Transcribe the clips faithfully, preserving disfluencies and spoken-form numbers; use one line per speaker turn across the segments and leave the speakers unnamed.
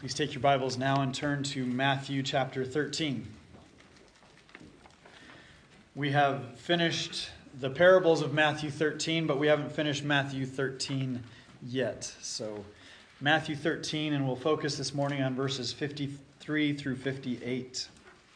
Please take your Bibles now and turn to Matthew chapter thirteen. We have finished the parables of Matthew thirteen, but we haven't finished Matthew thirteen yet. So Matthew thirteen, and we'll focus this morning on verses fifty-three through fifty-eight.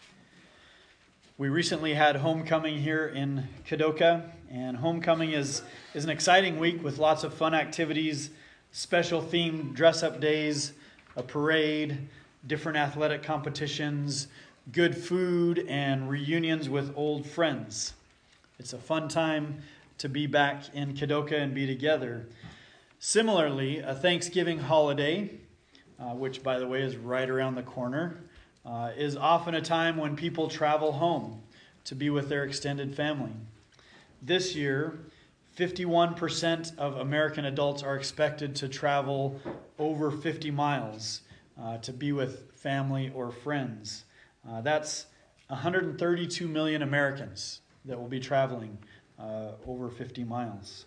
We recently had homecoming here in Kadoka, and homecoming is, is an exciting week with lots of fun activities, special themed dress-up days, a parade, different athletic competitions, good food, and reunions with old friends. It's a fun time to be back in Kadoka and be together. Similarly, a Thanksgiving holiday, uh, which by the way is right around the corner, uh, is often a time when people travel home to be with their extended family. This year, fifty-one percent of American adults are expected to travel over fifty miles uh, to be with family or friends. Uh, that's one hundred thirty-two million Americans that will be traveling uh, over fifty miles.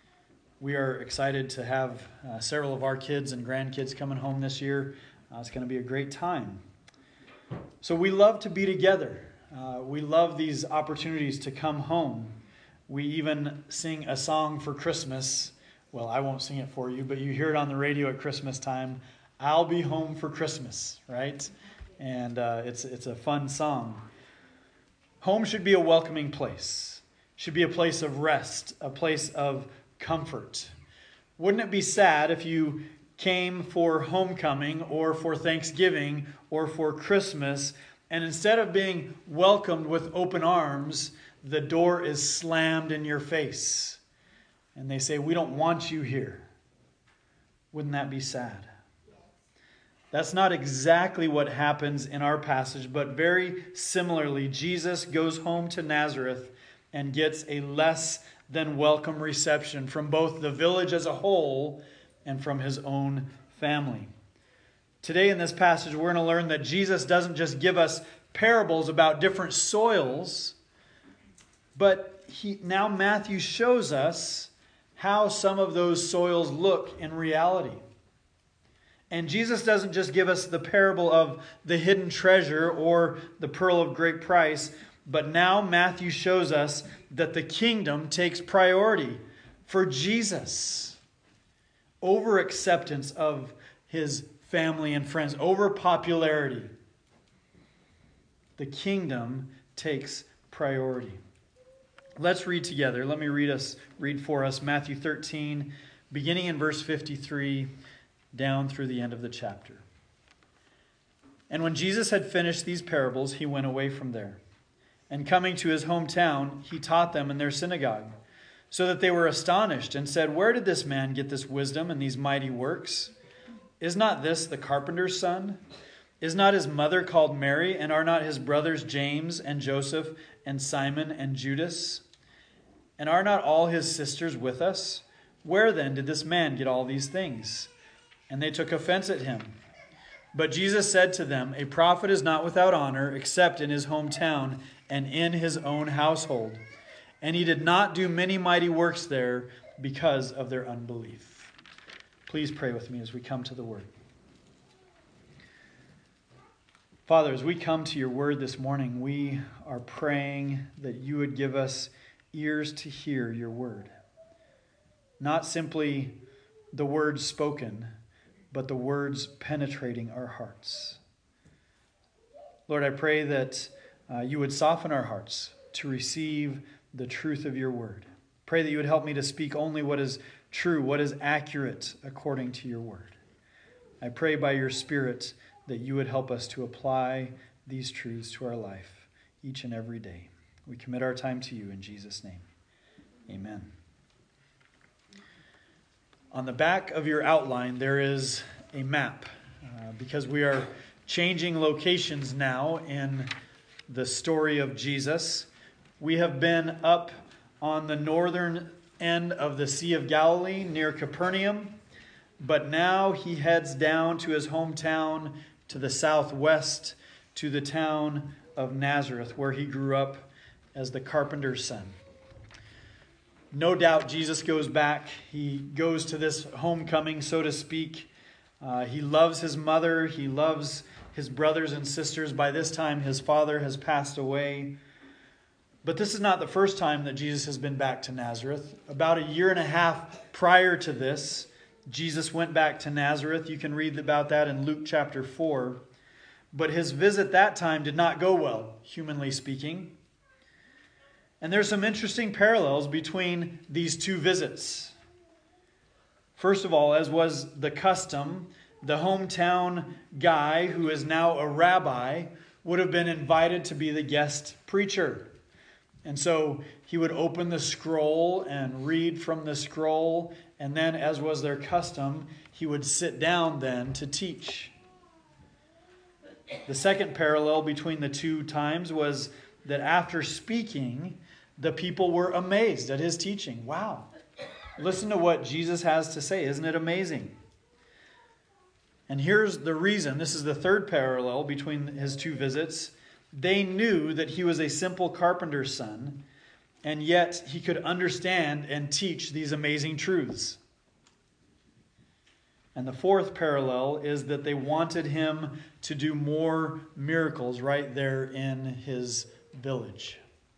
We are excited to have uh, several of our kids and grandkids coming home this year. Uh, it's going to be a great time. So we love to be together. Uh, we love these opportunities to come home. We even sing a song for Christmas. Well, I won't sing it for you, but you hear it on the radio at Christmas time. I'll be home for Christmas, right? And uh, it's it's a fun song. Home should be a welcoming place. Should be a place of rest, a place of comfort. Wouldn't it be sad if you came for homecoming or for Thanksgiving or for Christmas, and instead of being welcomed with open arms, the door is slammed in your face and they say, "We don't want you here"? Wouldn't that be sad? That's not exactly what happens in our passage, but very similarly, Jesus goes home to Nazareth and gets a less than welcome reception from both the village as a whole and from his own family. Today in this passage, we're going to learn that Jesus doesn't just give us parables about different soils, but he, now Matthew shows us how some of those soils look in reality. And Jesus doesn't just give us the parable of the hidden treasure or the pearl of great price, but now Matthew shows us that the kingdom takes priority for Jesus over acceptance of his family and friends, over popularity. The kingdom takes priority. Let's read together. Let me read us read for us Matthew thirteen, beginning in verse fifty-three, down through the end of the chapter. And when Jesus had finished these parables, he went away from there. And coming to his hometown, he taught them in their synagogue, so that they were astonished and said, "Where did this man get this wisdom and these mighty works? Is not this the carpenter's son? Is not his mother called Mary, and are not his brothers James and Joseph and Simon and Judas? And are not all his sisters with us? Where then did this man get all these things?" And they took offense at him. But Jesus said to them, "A prophet is not without honor except in his hometown and in his own household." And he did not do many mighty works there because of their unbelief. Please pray with me as we come to the word. Father, as we come to your word this morning, we are praying that you would give us ears to hear your word. Not simply the words spoken, but the words penetrating our hearts. Lord, I pray that uh, you would soften our hearts to receive the truth of your word. Pray that you would help me to speak only what is true, what is accurate according to your word. I pray by your Spirit that you would help us to apply these truths to our life each and every day. We commit our time to you in Jesus' name. Amen. On the back of your outline, there is a map uh, because we are changing locations now in the story of Jesus. We have been up on the northern end of the Sea of Galilee near Capernaum, but now he heads down to his hometown to the southwest to the town of Nazareth, where he grew up as the carpenter's son. No doubt Jesus goes back. He goes to this homecoming, so to speak, Uh, he loves his mother. He loves his brothers and sisters. By this time, his father has passed away. But this is not the first time that Jesus has been back to Nazareth. About a year and a half prior to this, Jesus went back to Nazareth. You can read about that in Luke chapter four. But his visit that time did not go well, humanly speaking. And there's some interesting parallels between these two visits. First of all, as was the custom, the hometown guy who is now a rabbi would have been invited to be the guest preacher. And so he would open the scroll and read from the scroll. And then, as was their custom, he would sit down then to teach. The second parallel between the two times was that after speaking, the people were amazed at his teaching. Wow. Listen to what Jesus has to say. Isn't it amazing? And here's the reason. This is the third parallel between his two visits. They knew that he was a simple carpenter's son, and yet he could understand and teach these amazing truths. And the fourth parallel is that they wanted him to do more miracles right there in his village.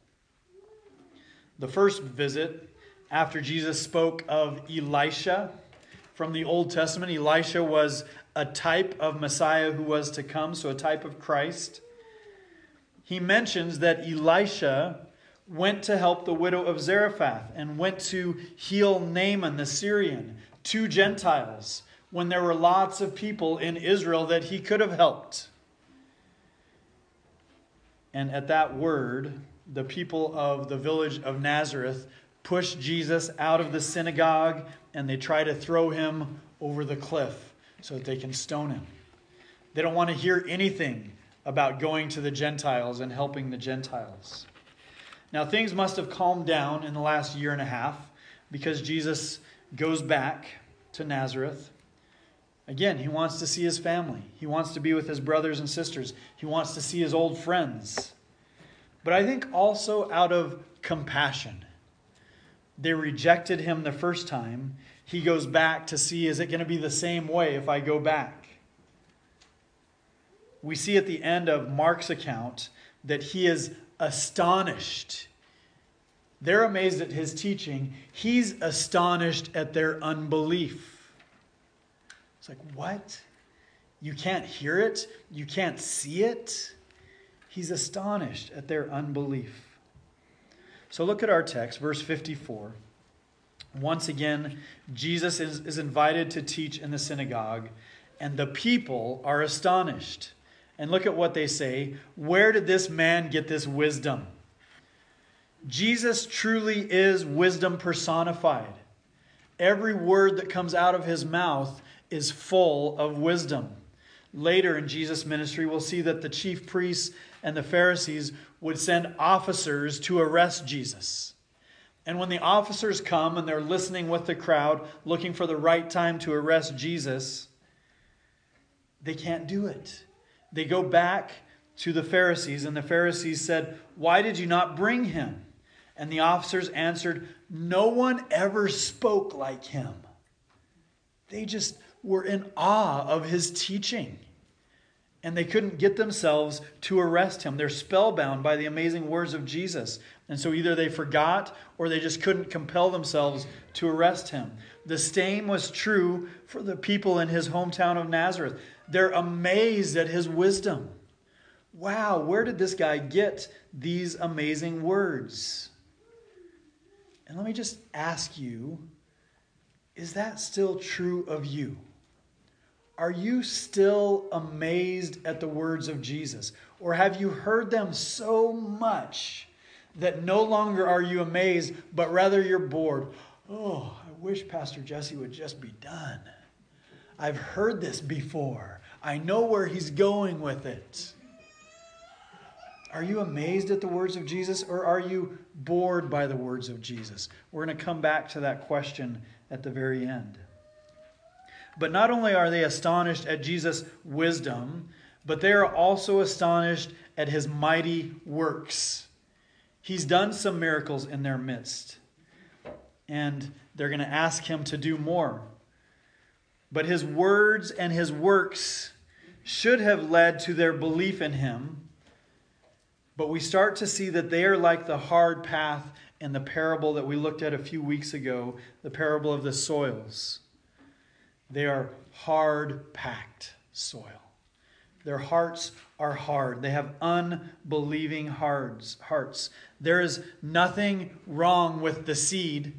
The first visit, after Jesus spoke of Elisha from the Old Testament, Elisha was a type of Messiah who was to come, so a type of Christ. He mentions that Elisha went to help the widow of Zarephath and went to heal Naaman the Syrian, two Gentiles, when there were lots of people in Israel that he could have helped. And at that word, the people of the village of Nazareth push Jesus out of the synagogue, and they try to throw him over the cliff so that they can stone him. They don't want to hear anything about going to the Gentiles and helping the Gentiles. Now, things must have calmed down in the last year and a half because Jesus goes back to Nazareth. Again, he wants to see his family. He wants to be with his brothers and sisters. He wants to see his old friends. But I think also out of compassion. They rejected him the first time. He goes back to see, is it going to be the same way if I go back? We see at the end of Mark's account that he is astonished. They're amazed at his teaching. He's astonished at their unbelief. It's like, what? You can't hear it? You can't see it? He's astonished at their unbelief. So look at our text, verse fifty-four. Once again, Jesus is, is invited to teach in the synagogue, and the people are astonished. And look at what they say. Where did this man get this wisdom? Jesus truly is wisdom personified. Every word that comes out of his mouth is full of wisdom. Later in Jesus' ministry, we'll see that the chief priests and the Pharisees would send officers to arrest Jesus. And when the officers come and they're listening with the crowd, looking for the right time to arrest Jesus, they can't do it. They go back to the Pharisees, and the Pharisees said, "Why did you not bring him?" And the officers answered, "No one ever spoke like him." They just were in awe of his teaching. And they couldn't get themselves to arrest him. They're spellbound by the amazing words of Jesus. And so either they forgot or they just couldn't compel themselves to arrest him. The same was true for the people in his hometown of Nazareth. They're amazed at his wisdom. Wow, where did this guy get these amazing words? And let me just ask you, is that still true of you? Are you still amazed at the words of Jesus? Or have you heard them so much that no longer are you amazed, but rather you're bored? Oh, I wish Pastor Jesse would just be done. I've heard this before. I know where he's going with it. Are you amazed at the words of Jesus, or are you bored by the words of Jesus? We're going to come back to that question at the very end. But not only are they astonished at Jesus' wisdom, but they are also astonished at his mighty works. He's done some miracles in their midst, and they're going to ask him to do more. But his words and his works should have led to their belief in him. But we start to see that they are like the hard path in the parable that we looked at a few weeks ago, the parable of the soils. They are hard-packed soil. Their hearts are hard. They have unbelieving hearts. hearts. There is nothing wrong with the seed.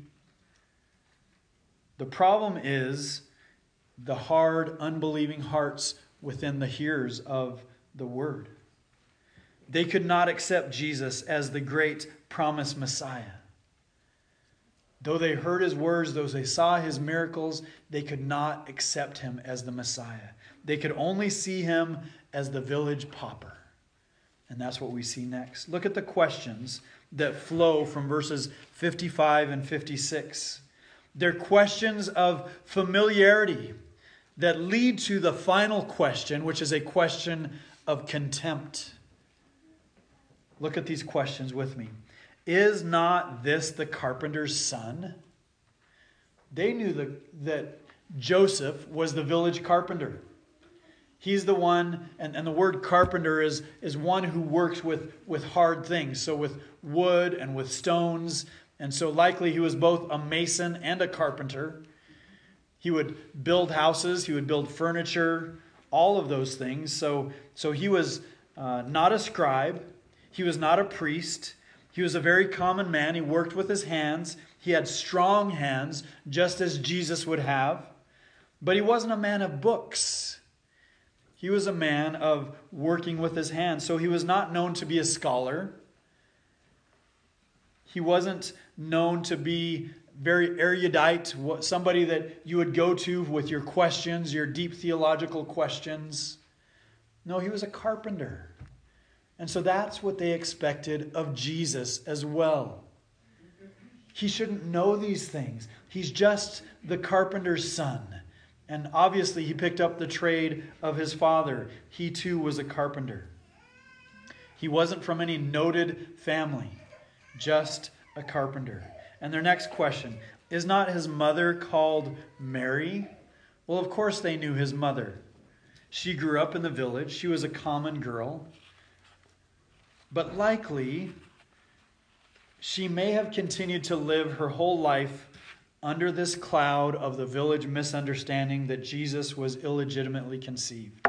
The problem is the hard, unbelieving hearts within the hearers of the word. They could not accept Jesus as the great promised Messiah. Though they heard his words, though they saw his miracles, they could not accept him as the Messiah. They could only see him as the village pauper. And that's what we see next. Look at the questions that flow from verses fifty-five and fifty-six. They're questions of familiarity that lead to the final question, which is a question of contempt. Look at these questions with me. Is not this the carpenter's son? They knew the, that Joseph was the village carpenter. He's the one, and, and the word carpenter is, is one who works with, with hard things. So with wood and with stones. And so likely he was both a mason and a carpenter. He would build houses. He would build furniture. All of those things. So, so he was uh, not a scribe. He was not a priest. He was a very common man. He worked with his hands. He had strong hands, just as Jesus would have. But he wasn't a man of books. He was a man of working with his hands. So he was not known to be a scholar. He wasn't known to be very erudite, somebody that you would go to with your questions, your deep theological questions. No, he was a carpenter. And so that's what they expected of Jesus as well. He shouldn't know these things. He's just the carpenter's son. And obviously he picked up the trade of his father. He too was a carpenter. He wasn't from any noted family, just a carpenter. And their next question, is not his mother called Mary? Well, of course they knew his mother. She grew up in the village. She was a common girl. But likely, she may have continued to live her whole life under this cloud of the village misunderstanding that Jesus was illegitimately conceived.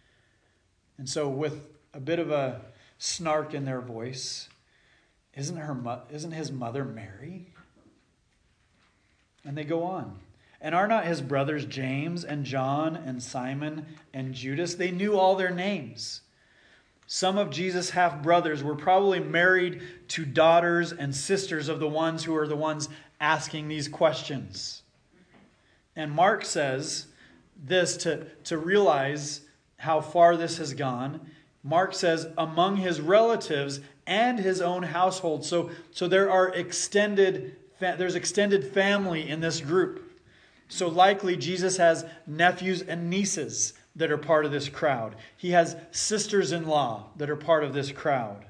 And so with a bit of a snark in their voice, isn't her mo- isn't his mother Mary? And they go on. And are not his brothers James and John and Simon and Judas? They knew all their names. Some of Jesus' half-brothers were probably married to daughters and sisters of the ones who are the ones asking these questions. And Mark says this to, to realize how far this has gone. Mark says, among his relatives and his own household. So, so there are extended, there's extended family in this group. So likely Jesus has nephews and nieces that are part of this crowd. He has sisters-in-law that are part of this crowd.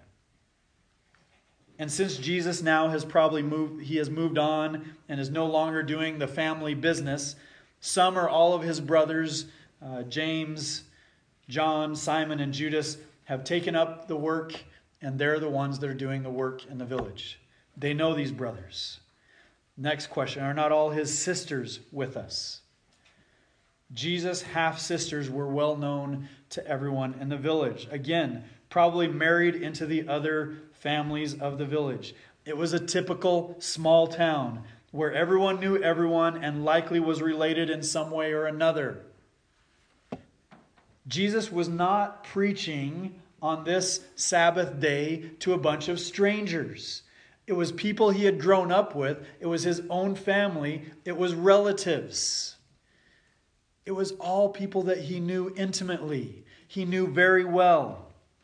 And since Jesus now has probably moved, he has moved on and is no longer doing the family business, some or all of his brothers, uh, James, John, Simon, and Judas, have taken up the work, and they're the ones that are doing the work in the village. They know these brothers. Next question, are not all his sisters with us? Jesus' half-sisters were well known to everyone in the village. Again, probably married into the other families of the village. It was a typical small town where everyone knew everyone and likely was related in some way or another. Jesus was not preaching on this Sabbath day to a bunch of strangers. It was people he had grown up with. It was his own family. It was relatives. It was all people that he knew intimately. He knew very well.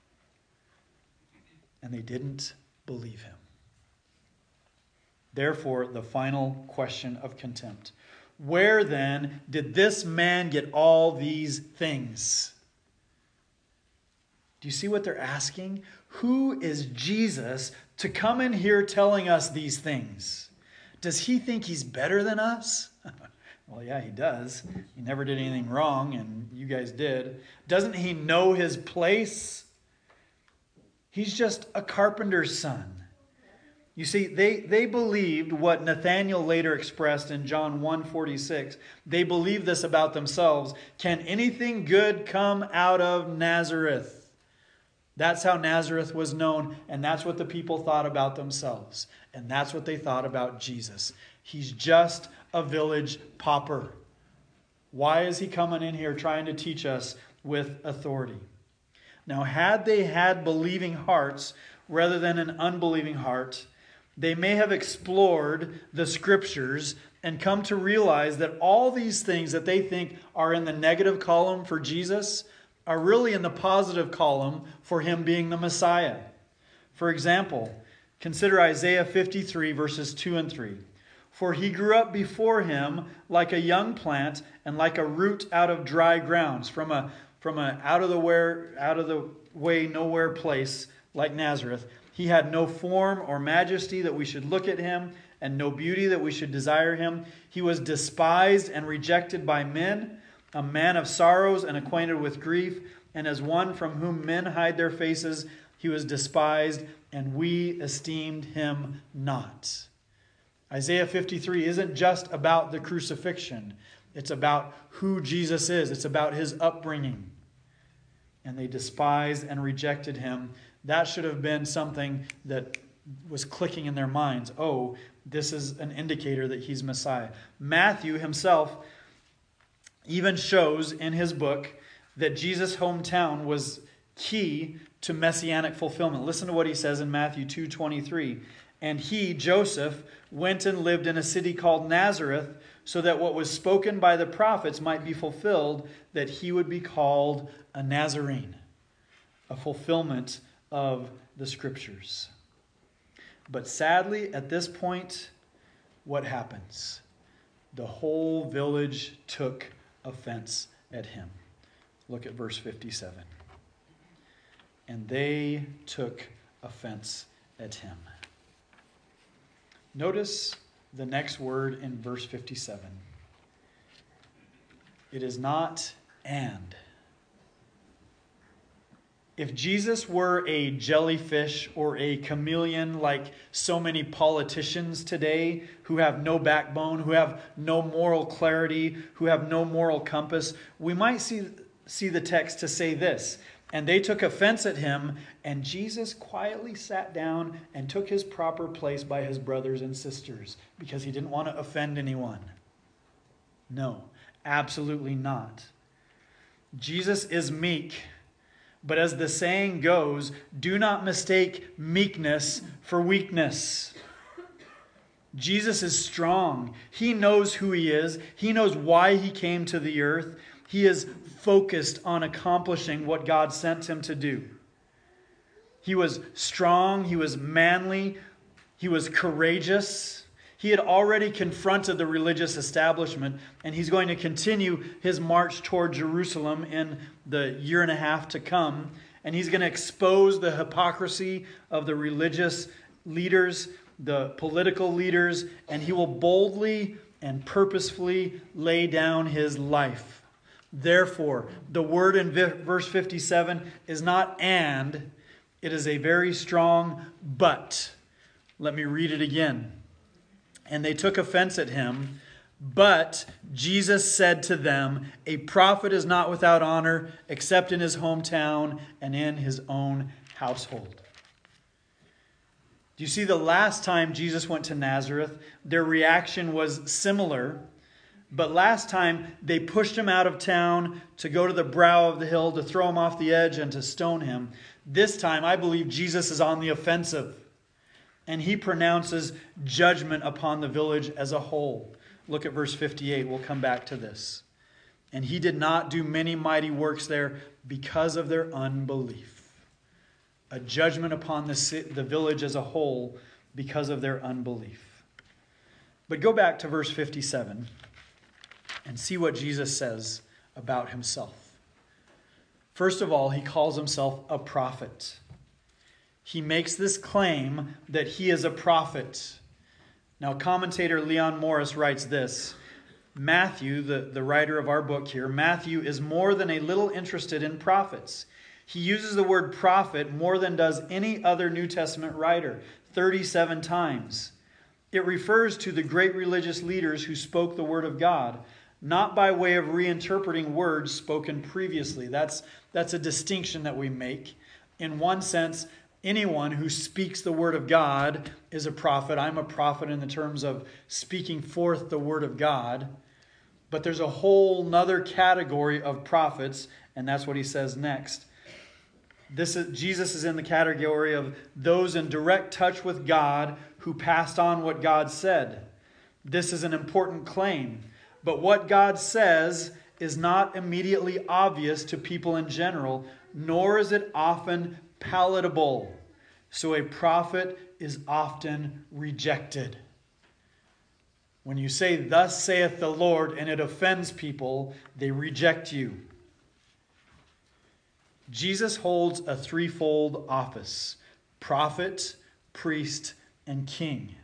And they didn't believe him. Therefore, the final question of contempt. Where then did this man get all these things? Do you see what they're asking? Who is Jesus to come in here telling us these things? Does he think he's better than us? Well, yeah, he does. He never did anything wrong, and you guys did. Doesn't he know his place? He's just a carpenter's son. You see, they, they believed what Nathanael later expressed in John one forty-six. They believed this about themselves. Can anything good come out of Nazareth? That's how Nazareth was known, and that's what the people thought about themselves. And that's what they thought about Jesus. He's just a village pauper. Why is he coming in here trying to teach us with authority? Now, had they had believing hearts rather than an unbelieving heart, they may have explored the scriptures and come to realize that all these things that they think are in the negative column for Jesus are really in the positive column for him being the Messiah. For example, consider Isaiah fifty-three, verses two and three. For he grew up before him like a young plant and like a root out of dry grounds, from a from a out of the where out of the way nowhere place like Nazareth. He had no form or majesty that we should look at him, and no beauty that we should desire him. He was despised and rejected by men, a man of sorrows and acquainted with grief, and as one from whom men hide their faces, he was despised, and we esteemed him not. Isaiah fifty-three isn't just about the crucifixion. It's about who Jesus is. It's about his upbringing. And they despised and rejected him. That should have been something that was clicking in their minds. Oh, this is an indicator that he's Messiah. Matthew himself even shows in his book that Jesus' hometown was key to messianic fulfillment. Listen to what he says in Matthew two twenty-three. And he, Joseph, went and lived in a city called Nazareth, so that what was spoken by the prophets might be fulfilled, that he would be called a Nazarene, a fulfillment of the scriptures. But sadly, at this point, what happens? The whole village took offense at him. Look at verse fifty-seven. And they took offense at him. Notice the next word in verse fifty-seven. It is not and. If Jesus were a jellyfish or a chameleon like so many politicians today who have no backbone, who have no moral clarity, who have no moral compass, we might see, see the text to say this. And they took offense at him, and Jesus quietly sat down and took his proper place by his brothers and sisters because he didn't want to offend anyone. No, absolutely not. Jesus is meek. But as the saying goes, do not mistake meekness for weakness. Jesus is strong. He knows who he is. He knows why he came to the earth. He is focused on accomplishing what God sent him to do. He was strong. He was manly. He was courageous. He had already confronted the religious establishment, and he's going to continue his march toward Jerusalem in the year and a half to come. And he's going to expose the hypocrisy of the religious leaders, the political leaders, and he will boldly and purposefully lay down his life. Therefore, the word in verse fifty-seven is not and, it is a very strong but. Let me read it again. And they took offense at him, but Jesus said to them, a prophet is not without honor except in his hometown and in his own household. Do you see the last time Jesus went to Nazareth, their reaction was similar. But last time they pushed him out of town to go to the brow of the hill, to throw him off the edge and to stone him. This time I believe Jesus is on the offensive. And he pronounces judgment upon the village as a whole. Look at verse fifty-eight. We'll come back to this. And he did not do many mighty works there because of their unbelief. A judgment upon the, the village as a whole because of their unbelief. But go back to verse fifty-seven and see what Jesus says about himself. First of all, he calls himself a prophet. He makes this claim that he is a prophet. Now, commentator Leon Morris writes this. Matthew, the, the writer of our book here, Matthew is more than a little interested in prophets. He uses the word prophet more than does any other New Testament writer, thirty-seven times. It refers to the great religious leaders who spoke the word of God, not by way of reinterpreting words spoken previously. That's, that's a distinction that we make. In one sense, anyone who speaks the word of God is a prophet. I'm a prophet in the terms of speaking forth the word of God. But there's a whole nother category of prophets, and that's what he says next. This is, Jesus is in the category of those in direct touch with God who passed on what God said. This is an important claim. But what God says is not immediately obvious to people in general, nor is it often palatable. So a prophet is often rejected. When you say, "Thus saith the Lord," and it offends people, they reject you. Jesus holds a threefold office: prophet, priest, and king.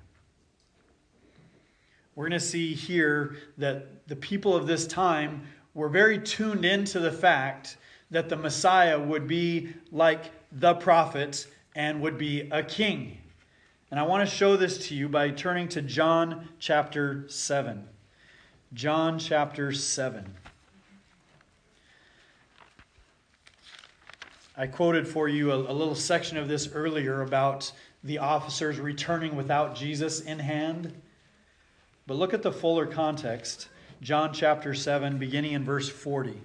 We're going to see here that the people of this time were very tuned into the fact that the Messiah would be like the prophet and would be a king. And I want to show this to you by turning to John chapter seven. John chapter seven. I quoted for you a, a little section of this earlier about the officers returning without Jesus in hand. But look at the fuller context. John chapter seven, beginning in verse forty.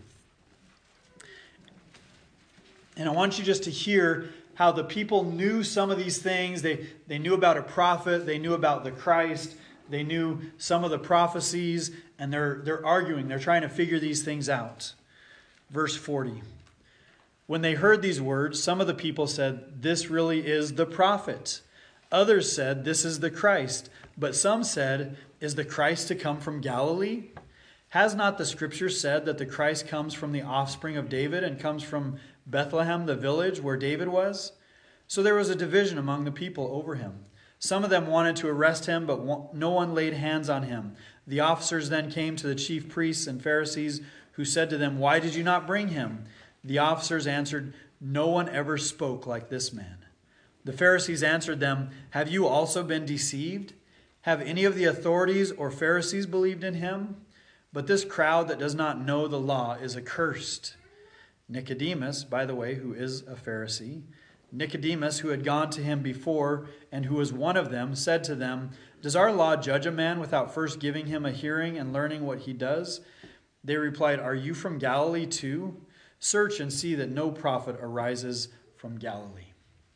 And I want you just to hear how the people knew some of these things. They, they knew about a prophet. They knew about the Christ. They knew some of the prophecies. And they're, they're arguing. They're trying to figure these things out. Verse forty. When they heard these words, some of the people said, "This really is the prophet." Others said, "This is the Christ." But some said, "Is the Christ to come from Galilee? Has not the Scripture said that the Christ comes from the offspring of David and comes from Bethlehem, the village where David was?" So there was a division among the people over him. Some of them wanted to arrest him, but no one laid hands on him. The officers then came to the chief priests and Pharisees, who said to them, "Why did you not bring him?" The officers answered, "No one ever spoke like this man." The Pharisees answered them, "Have you also been deceived? Have any of the authorities or Pharisees believed in him? But this crowd that does not know the law is accursed." Nicodemus, by the way, who is a Pharisee, Nicodemus, who had gone to him before and who was one of them, said to them, "Does our law judge a man without first giving him a hearing and learning what he does?" They replied, "Are you from Galilee too? Search and see that no prophet arises from Galilee."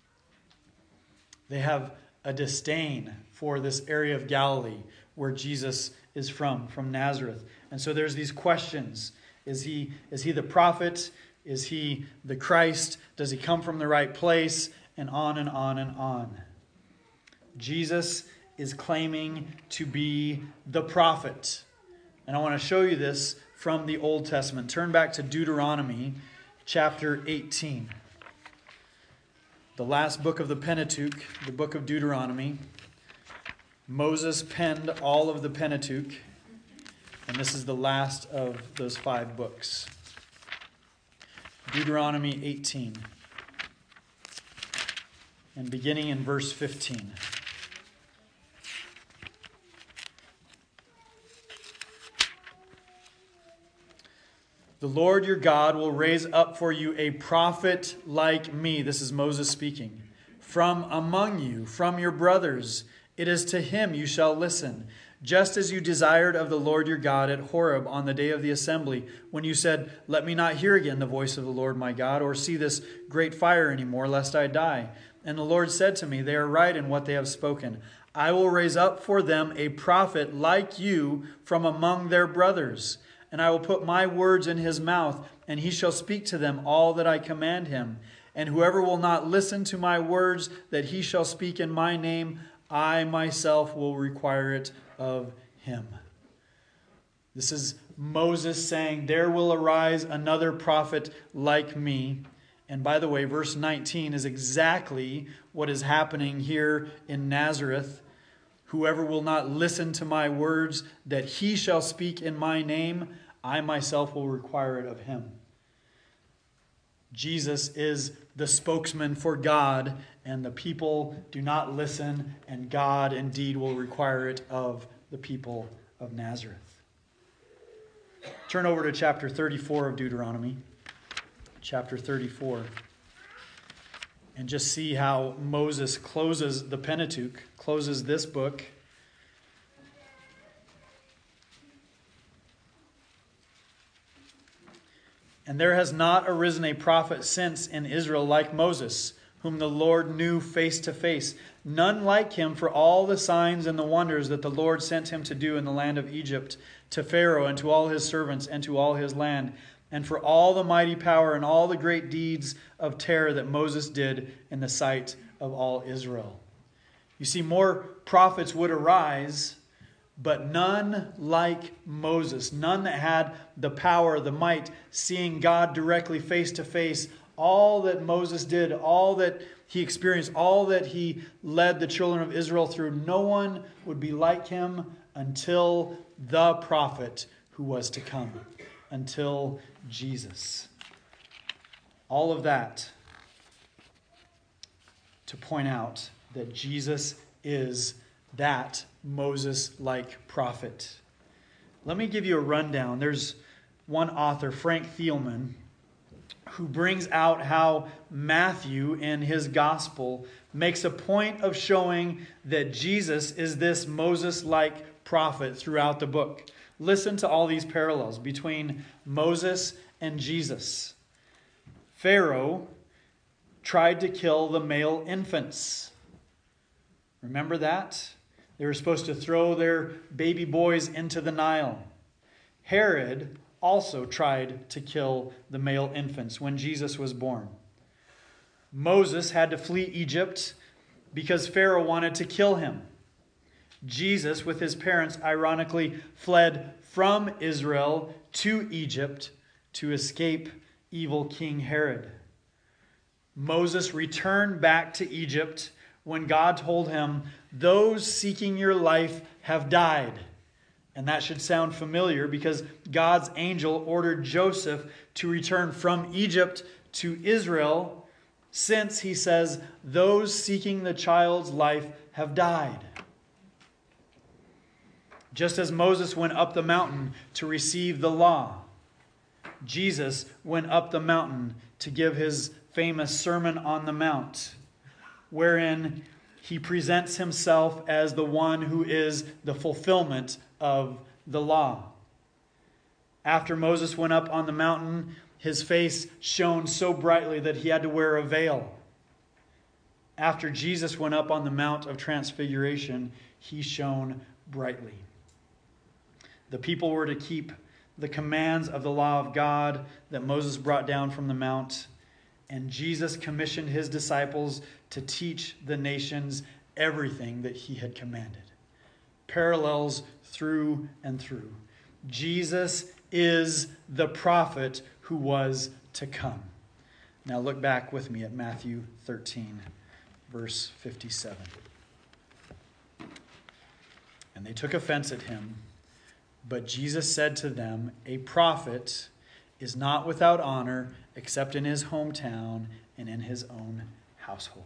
They have a disdain for this area of Galilee where Jesus is from, from Nazareth. And so there's these questions. Is he, is he the prophet? Is he the Christ? Does he come from the right place? And on and on and on. Jesus is claiming to be the prophet. And I want to show you this from the Old Testament. Turn back to Deuteronomy chapter eighteen. The last book of the Pentateuch, the book of Deuteronomy. Moses penned all of the Pentateuch, and this is the last of those five books. Deuteronomy eighteen, and beginning in verse fifteen. "The Lord your God will raise up for you a prophet like me," this is Moses speaking, "from among you, from your brothers. It is to him you shall listen, just as you desired of the Lord your God at Horeb on the day of the assembly, when you said, 'Let me not hear again the voice of the Lord my God, or see this great fire any more, lest I die.' And the Lord said to me, 'They are right in what they have spoken. I will raise up for them a prophet like you from among their brothers. And I will put my words in his mouth, and he shall speak to them all that I command him. And whoever will not listen to my words that he shall speak in my name, I myself will require it of him.'" This is Moses saying, there will arise another prophet like me. And by the way, verse nineteen is exactly what is happening here in Nazareth. Whoever will not listen to my words that he shall speak in my name, I myself will require it of him. Jesus is the spokesman for God, and the people do not listen, and God indeed will require it of the people of Nazareth. Turn over to chapter thirty-four of Deuteronomy. Chapter thirty-four. And just see how Moses closes the Pentateuch, closes this book. And there has not arisen a prophet since in Israel like Moses, whom the Lord knew face to face. None like him for all the signs and the wonders that the Lord sent him to do in the land of Egypt, to Pharaoh and to all his servants and to all his land, and for all the mighty power and all the great deeds of terror that Moses did in the sight of all Israel. You see, more prophets would arise, but none like Moses, none that had the power, the might, seeing God directly face to face. All that Moses did, all that he experienced, all that he led the children of Israel through, no one would be like him until the prophet who was to come, until Jesus. All of that to point out that Jesus is that Moses-like prophet. Let me give you a rundown. There's one author, Frank Thielman, who brings out how Matthew in his gospel makes a point of showing that Jesus is this Moses-like prophet throughout the book. Listen to all these parallels between Moses and Jesus. Pharaoh tried to kill the male infants. Remember that? They were supposed to throw their baby boys into the Nile. Herod also tried to kill the male infants when Jesus was born. Moses had to flee Egypt because Pharaoh wanted to kill him. Jesus, with his parents, ironically fled from Israel to Egypt to escape evil King Herod. Moses returned back to Egypt when God told him, "Those seeking your life have died." And that should sound familiar because God's angel ordered Joseph to return from Egypt to Israel, since, he says, those seeking the child's life have died. Just as Moses went up the mountain to receive the law, Jesus went up the mountain to give his famous Sermon on the Mount, wherein he presents himself as the one who is the fulfillment of the law. After Moses went up on the mountain, his face shone so brightly that he had to wear a veil. After Jesus went up on the Mount of Transfiguration, he shone brightly. The people were to keep the commands of the law of God that Moses brought down from the mount, and Jesus commissioned his disciples to teach the nations everything that he had commanded. Parallels through and through. Jesus is the prophet who was to come. Now look back with me at Matthew thirteen, verse fifty-seven. And they took offense at him, but Jesus said to them, "A prophet is not without honor except in his hometown and in his own household."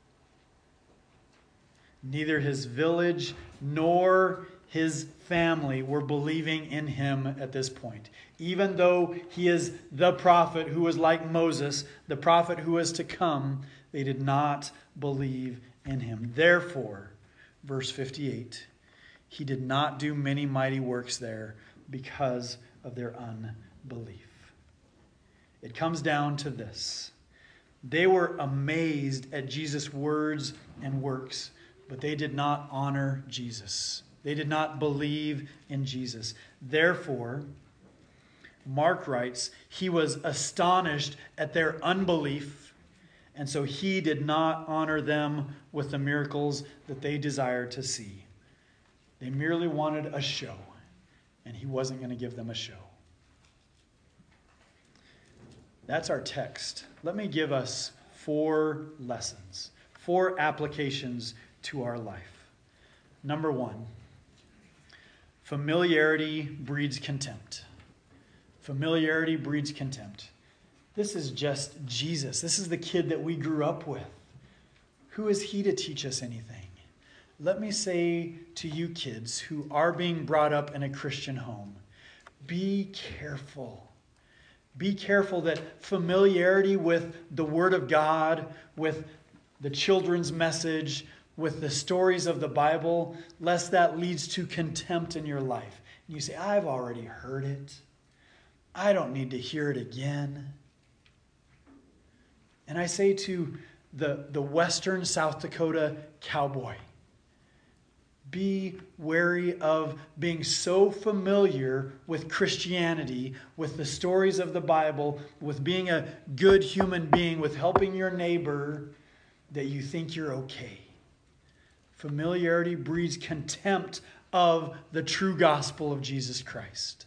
Neither his village nor his family were believing in him at this point. Even though he is the prophet who was like Moses, the prophet who was to come, they did not believe in him. Therefore, verse fifty-eight, he did not do many mighty works there because of their unbelief. It comes down to this. They were amazed at Jesus' words and works, but they did not honor Jesus. They did not believe in Jesus. Therefore, Mark writes, he was astonished at their unbelief, and so he did not honor them with the miracles that they desired to see. They merely wanted a show, and he wasn't going to give them a show. That's our text. Let me give us four lessons, four applications to our life. Number one, familiarity breeds contempt. Familiarity breeds contempt. This is just Jesus. This is the kid that we grew up with. Who is he to teach us anything? Let me say to you kids who are being brought up in a Christian home, be careful. Be careful that familiarity with the Word of God, with the children's message, with the stories of the Bible, lest that leads to contempt in your life. And you say, I've already heard it. I don't need to hear it again. And I say to the, the Western South Dakota cowboy, be wary of being so familiar with Christianity, with the stories of the Bible, with being a good human being, with helping your neighbor, that you think you're okay. Familiarity breeds contempt of the true gospel of Jesus Christ.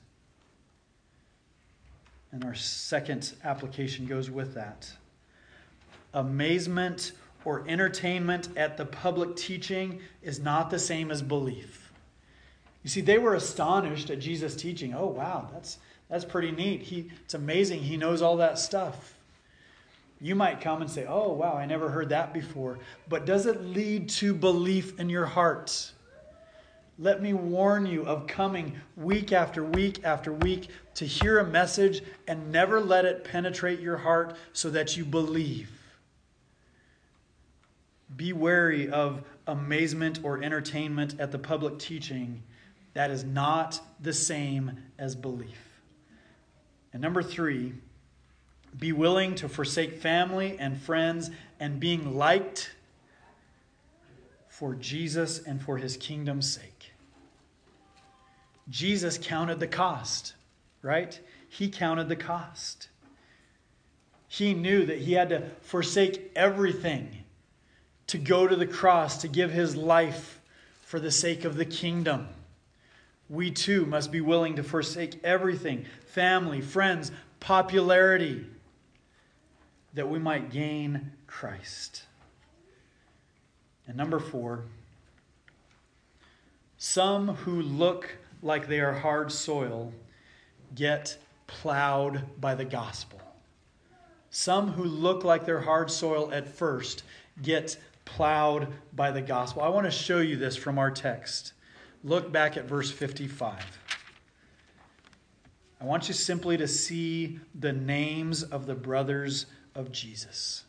And our second application goes with that. Amazement or entertainment at the public teaching is not the same as belief. You see, they were astonished at Jesus' teaching. Oh, wow, that's that's pretty neat. He, it's amazing. He knows all that stuff. You might come and say, oh, wow, I never heard that before. But does it lead to belief in your heart? Let me warn you of coming week after week after week to hear a message and never let it penetrate your heart so that you believe. Be wary of amazement or entertainment at the public teaching. That is not the same as belief. And number three, be willing to forsake family and friends and being liked for Jesus and for his kingdom's sake. Jesus counted the cost, right? He counted the cost. He knew that he had to forsake everything to go to the cross, to give his life for the sake of the kingdom. We too must be willing to forsake everything, family, friends, popularity, that we might gain Christ. And number four, some who look like they are hard soil get plowed by the gospel. Some who look like they're hard soil at first get plowed by the gospel. I want to show you this from our text. Look back at verse fifty-five. I want you simply to see the names of the brothers of Jesus.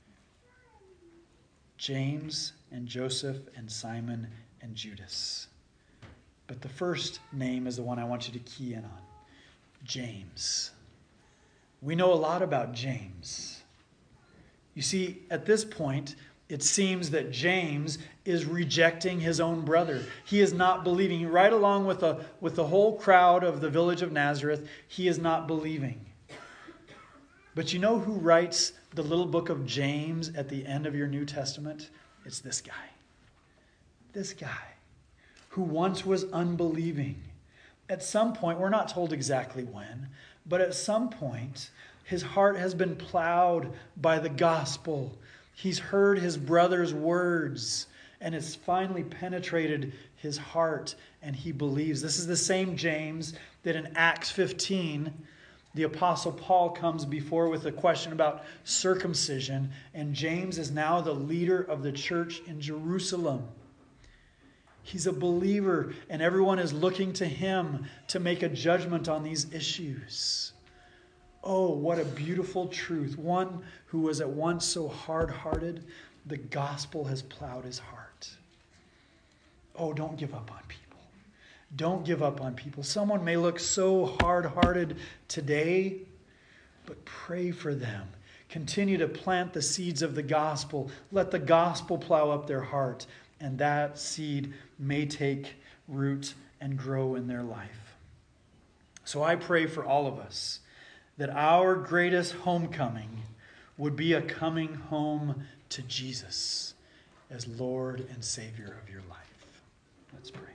James and Joseph and Simon and Judas. But the first name is the one I want you to key in on. James. We know a lot about James. You see, at this point, it seems that James is rejecting his own brother. He is not believing. Right along with the, with the whole crowd of the village of Nazareth, he is not believing. But you know who writes the little book of James at the end of your New Testament? It's this guy. This guy who once was unbelieving. At some point, we're not told exactly when, but at some point, his heart has been plowed by the gospel. He's heard his brother's words, and it's finally penetrated his heart, and he believes. This is the same James that in Acts fifteen, the Apostle Paul comes before with a question about circumcision, and James is now the leader of the church in Jerusalem. He's a believer, and everyone is looking to him to make a judgment on these issues. Oh, what a beautiful truth. One who was at once so hard-hearted, the gospel has plowed his heart. Oh, don't give up on people. Don't give up on people. Someone may look so hard-hearted today, but pray for them. Continue to plant the seeds of the gospel. Let the gospel plow up their heart, and that seed may take root and grow in their life. So I pray for all of us that our greatest homecoming would be a coming home to Jesus as Lord and Savior of your life. Let's pray.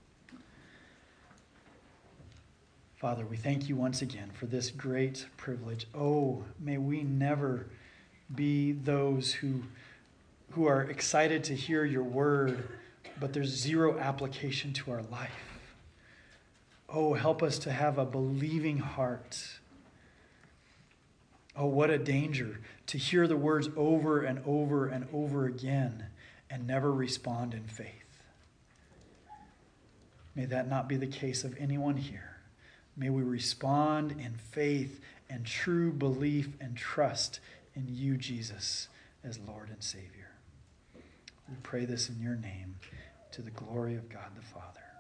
Father, we thank you once again for this great privilege. Oh, may we never be those who, who are excited to hear your word, but there's zero application to our life. Oh, help us to have a believing heart. Oh, what a danger to hear the words over and over and over again and never respond in faith. May that not be the case of anyone here. May we respond in faith and true belief and trust in you, Jesus, as Lord and Savior. We pray this in your name, to the glory of God the Father.